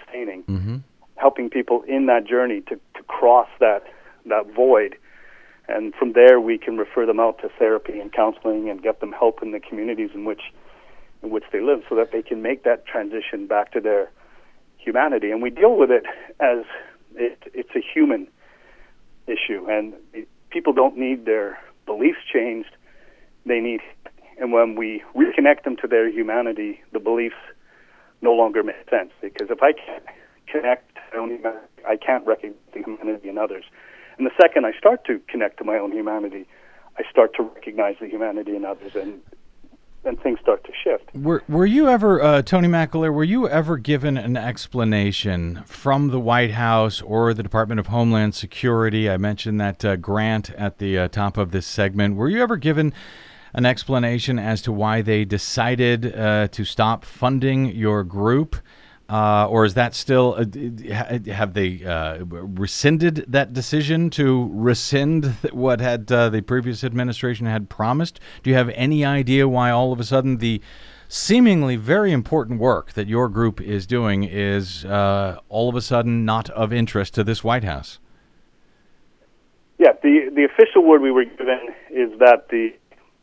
[SPEAKER 9] self-sustaining, helping people in that journey to cross that void And from there, we can refer them out to therapy and counseling and get them help in the communities in which they live, so that they can make that transition back to their humanity. And we deal with it as it's a human issue, and people don't need their beliefs changed. They need, and when we reconnect them to their humanity, the beliefs no longer make sense. Because if I can't connect to my own humanity, I can't recognize the humanity in others. And the second I start to connect to my own humanity, I start to recognize the humanity in others, and things start to shift.
[SPEAKER 2] Were you ever, Tony McAleer, were you ever given an explanation from the White House or the Department of Homeland Security? I mentioned that grant at the top of this segment. Were you ever given an explanation as to why they decided to stop funding your group? Or is that still, have they rescinded that decision to rescind what had the previous administration had promised? Do you have any idea why all of a sudden the seemingly very important work that your group is doing is all of a sudden not of interest to this White House?
[SPEAKER 9] Yeah, the official word we were given is that the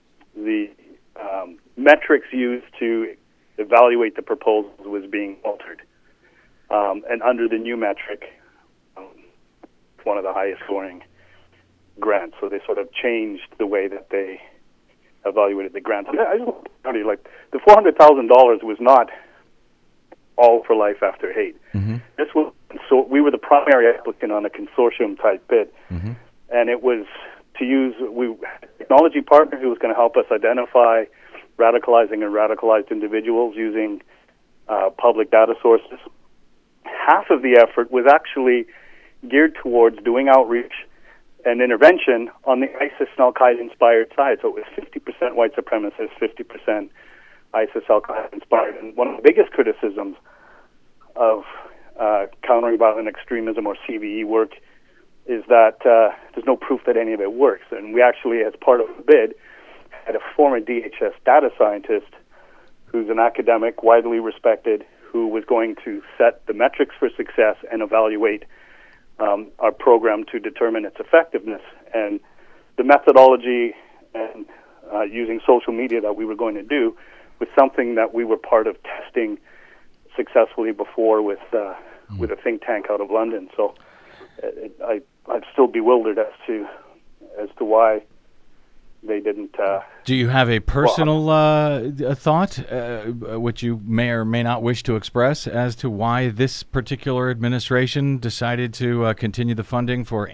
[SPEAKER 9] metrics used to evaluate the proposals was being altered. And under the new metric, it's one of the highest scoring grants. So they sort of changed the way that they evaluated the grants. I just want to tell you, like, the $400,000 was not all for Life After Hate.
[SPEAKER 2] Mm-hmm.
[SPEAKER 9] This was, so we were the primary applicant on a consortium type bid,
[SPEAKER 2] mm-hmm.
[SPEAKER 9] and it was to use a technology partner who was going to help us identify radicalizing and radicalized individuals using public data sources. Half of the effort was actually geared towards doing outreach and intervention on the ISIS and Al-Qaeda inspired side. So it was 50% white supremacists, 50% ISIS Al-Qaeda inspired. And one of the biggest criticisms of countering violent extremism or CVE work is that there's no proof that any of it works. And we actually, as part of the bid, had a former DHS data scientist who's an academic, widely respected, who was going to set the metrics for success and evaluate our program to determine its effectiveness. And the methodology and using social media that we were going to do was something that we were part of testing successfully before with a think tank out of London. So I'm still bewildered as to why they didn't.
[SPEAKER 2] Do you have a personal thought, which you may or may not wish to express, as to why this particular administration decided to continue the funding for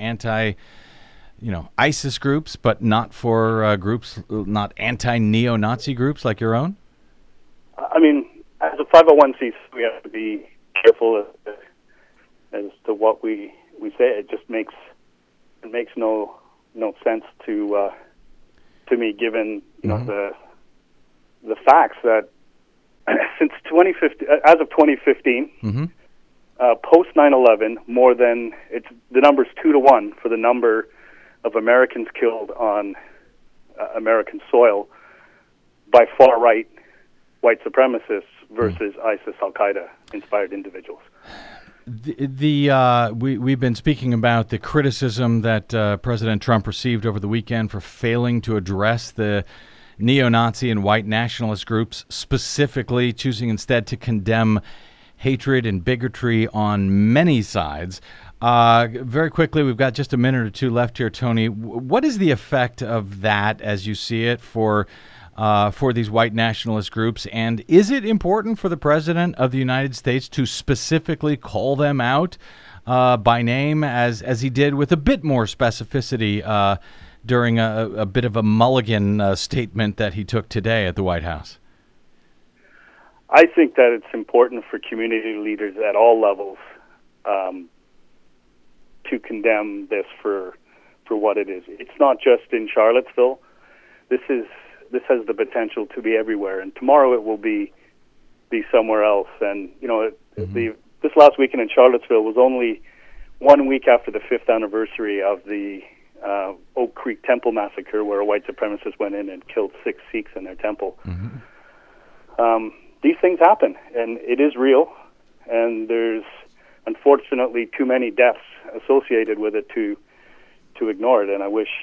[SPEAKER 2] ISIS groups, but not for groups, not anti-neo-Nazi groups like your own?
[SPEAKER 9] I mean, as a 501c, we have to be careful as to what we say. It just makes no sense to me, given the facts that since 2015, as of 2015,
[SPEAKER 2] mm-hmm.
[SPEAKER 9] Post 9/11, more than the number's 2-to-1 for the number of Americans killed on American soil by far right white supremacists versus ISIS Al-Qaeda inspired individuals.
[SPEAKER 2] We've been speaking about the criticism that President Trump received over the weekend for failing to address the neo-Nazi and white nationalist groups, specifically choosing instead to condemn hatred and bigotry on many sides. Very quickly, we've got just a minute or two left here, Tony. What is the effect of that, as you see it, for these white nationalist groups? And is it important for the President of the United States to specifically call them out by name, as he did with a bit more specificity during a bit of a mulligan statement that he took today at the White House?
[SPEAKER 9] I think that it's important for community leaders at all levels to condemn this for what it is. It's not just in Charlottesville. This has the potential to be everywhere, and tomorrow it will be somewhere else. And this last weekend in Charlottesville was only 1 week after the 5th anniversary of the Oak Creek Temple massacre, where a white supremacist went in and killed 6 Sikhs in their temple.
[SPEAKER 2] Mm-hmm.
[SPEAKER 9] These things happen, and it is real, and there's unfortunately too many deaths associated with it to to ignore it. And I wish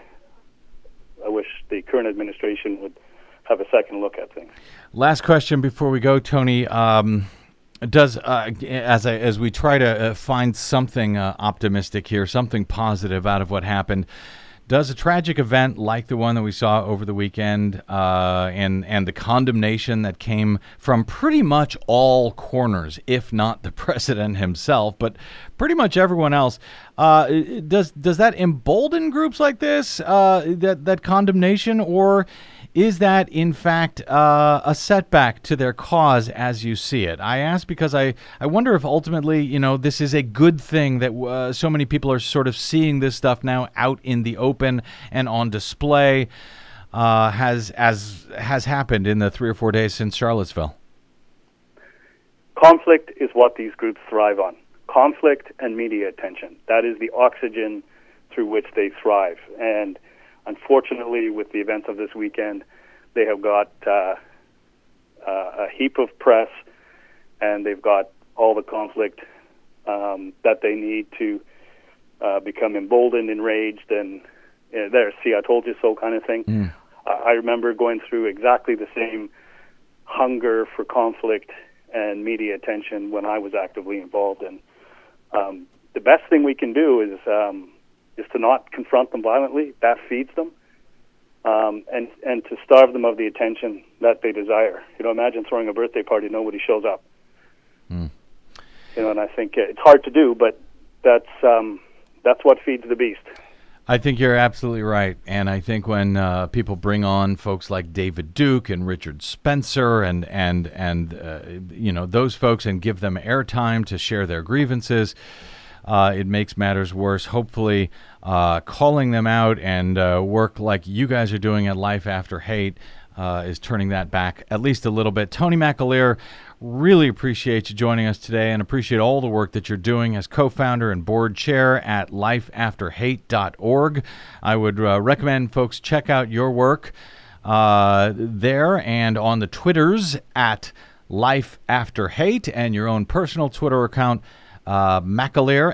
[SPEAKER 9] the current administration would have a second look at things.
[SPEAKER 2] Last question before we go, Tony. As we try to find something optimistic here, something positive out of what happened, does a tragic event like the one that we saw over the weekend and the condemnation that came from pretty much all corners, if not the president himself, but pretty much everyone else, does that embolden groups like this, that condemnation, or is that, in fact, a setback to their cause as you see it? I ask because I wonder if ultimately, this is a good thing that so many people are sort of seeing this stuff now out in the open and on display, has happened in the 3 or 4 days since Charlottesville.
[SPEAKER 9] Conflict is what these groups thrive on. Conflict and media attention. That is the oxygen through which they thrive. And unfortunately, with the events of this weekend, they have got a heap of press, and they've got all the conflict that they need to become emboldened, enraged, and see, I told you so kind of thing. I remember going through exactly the same hunger for conflict and media attention when I was actively involved. And the best thing we can do is to not confront them violently. That feeds them, and to starve them of the attention that they desire. Imagine throwing a birthday party, nobody shows up. And I think it's hard to do, but that's what feeds the beast.
[SPEAKER 2] I think you're absolutely right, and I think when people bring on folks like David Duke and Richard Spencer and those folks and give them airtime to share their grievances, it makes matters worse. Hopefully, calling them out and work like you guys are doing at Life After Hate is turning that back at least a little bit. Tony McAleer, really appreciate you joining us today and appreciate all the work that you're doing as co-founder and board chair at lifeafterhate.org. I would recommend folks check out your work there and on the Twitters at Life After Hate and your own personal Twitter account, McAleer,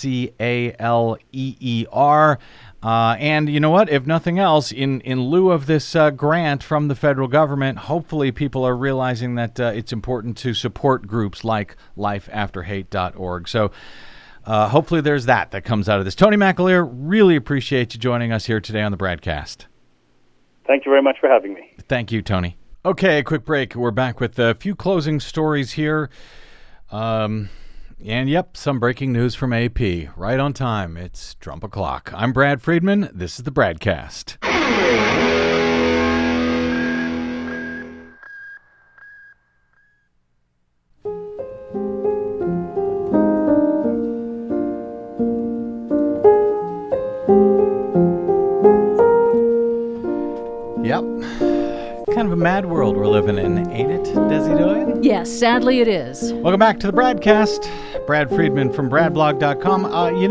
[SPEAKER 2] MCALEER. And you know what? If nothing else, in lieu of this grant from the federal government, hopefully people are realizing that it's important to support groups like lifeafterhate.org. So hopefully there's that comes out of this. Tony McAleer, really appreciate you joining us here today on the Bradcast.
[SPEAKER 9] Thank you very much for having me.
[SPEAKER 2] Thank you, Tony. Okay, quick break. We're back with a few closing stories here. And yep, some breaking news from AP. Right on time. It's Trump o'clock. I'm Brad Friedman. This is the Bradcast. Yep. Kind of a mad world we're living in, ain't it, Desi Doyen?
[SPEAKER 4] Yes, sadly it is.
[SPEAKER 2] Welcome back to the Bradcast. Brad Friedman from bradblog.com.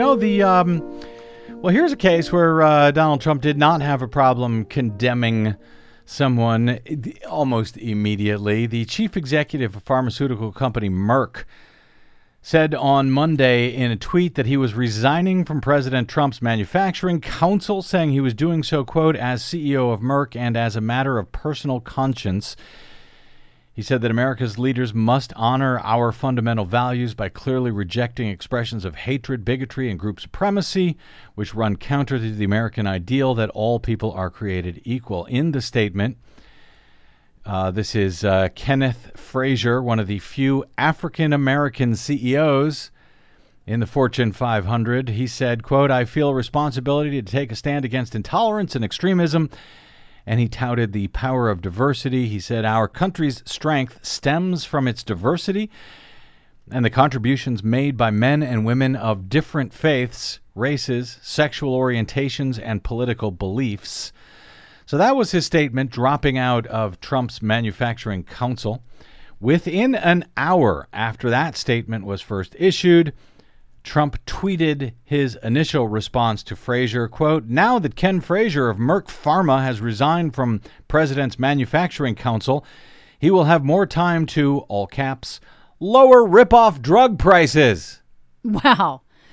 [SPEAKER 2] Well, here's a case where Donald Trump did not have a problem condemning someone almost immediately. The chief executive of pharmaceutical company Merck said on Monday in a tweet that he was resigning from President Trump's manufacturing council, saying he was doing so, quote, as CEO of Merck and as a matter of personal conscience. He said that America's leaders must honor our fundamental values by clearly rejecting expressions of hatred, bigotry, and group supremacy, which run counter to the American ideal that all people are created equal. In the statement, this is Kenneth Frazier, one of the few African-American CEOs in the Fortune 500. He said, quote, I feel a responsibility to take a stand against intolerance and extremism. And he touted the power of diversity. He said, our country's strength stems from its diversity and the contributions made by men and women of different faiths, races, sexual orientations, and political beliefs. So that was his statement, dropping out of Trump's manufacturing council. Within an hour after that statement was first issued, Trump tweeted his initial response to Frazier, quote, now that Ken Frazier of Merck Pharma has resigned from President's Manufacturing Council, he will have more time to, all caps, lower rip-off drug prices.
[SPEAKER 4] Wow.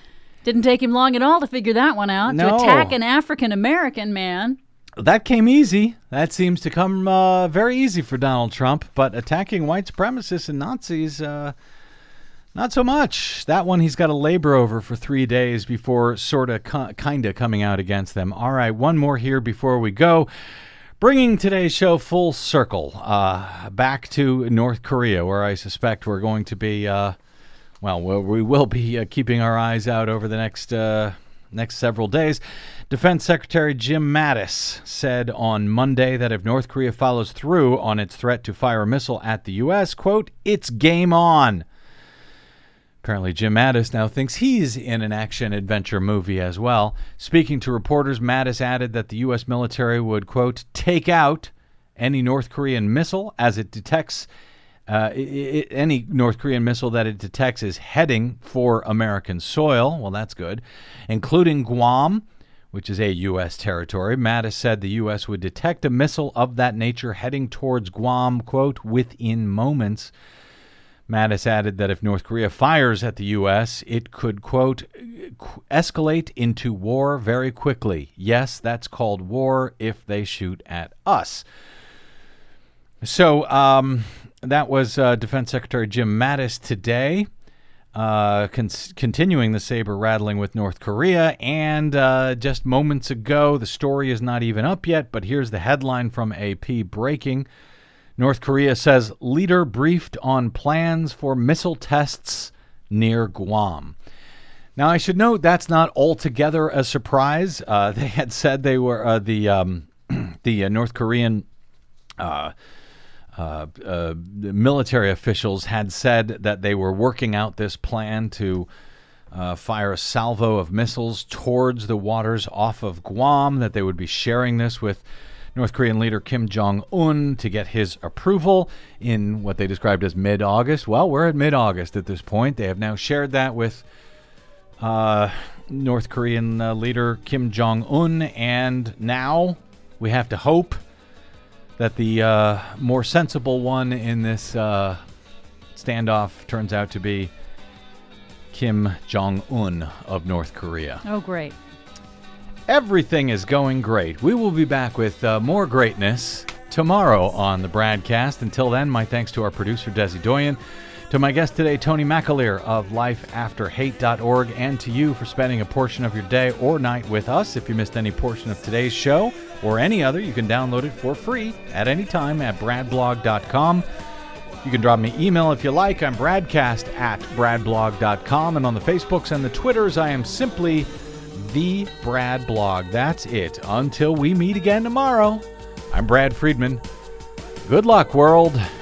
[SPEAKER 4] Didn't take him long at all to figure that one out.
[SPEAKER 2] No.
[SPEAKER 4] To attack an African-American man.
[SPEAKER 2] That came easy. That seems to come very easy for Donald Trump. But attacking white supremacists and Nazis, not so much. That one he's got to labor over for 3 days before sort of kind of coming out against them. All right, one more here before we go. Bringing today's show full circle back to North Korea, where I suspect we're going to be, we will be keeping our eyes out over the next several days. Defense Secretary Jim Mattis said on Monday that if North Korea follows through on its threat to fire a missile at the U.S., quote, it's game on. Apparently, Jim Mattis now thinks he's in an action-adventure movie as well. Speaking to reporters, Mattis added that the U.S. military would, quote, take out any North Korean missile as it detects any North Korean missile that it detects is heading for American soil. Well, that's good. Including Guam, which is a U.S. territory. Mattis said the U.S. would detect a missile of that nature heading towards Guam, quote, within moments. Mattis added that if North Korea fires at the U.S., it could, quote, escalate into war very quickly. Yes, that's called war if they shoot at us. So that was Defense Secretary Jim Mattis today, continuing the saber rattling with North Korea. And just moments ago, the story is not even up yet, but here's the headline from AP breaking. North Korea says leader briefed on plans for missile tests near Guam. Now, I should note that's not altogether a surprise. They had said they were the North Korean military officials had said that they were working out this plan to fire a salvo of missiles towards the waters off of Guam, that they would be sharing this with North Korean leader Kim Jong-un to get his approval in what they described as mid-August. Well, we're at mid-August at this point. They have now shared that with North Korean leader Kim Jong-un, and now we have to hope that the more sensible one in this standoff turns out to be Kim Jong-un of North Korea.
[SPEAKER 4] Oh, great.
[SPEAKER 2] Everything is going great. We will be back with more greatness tomorrow on the Bradcast. Until then, my thanks to our producer, Desi Doyen, to my guest today, Tony McAleer of lifeafterhate.org, and to you for spending a portion of your day or night with us. If you missed any portion of today's show or any other, you can download it for free at any time at bradblog.com. You can drop me an email if you like. I'm bradcast@bradblog.com. And on the Facebooks and the Twitters, I am simply The Brad Blog. That's it. Until we meet again tomorrow, I'm Brad Friedman. Good luck, world.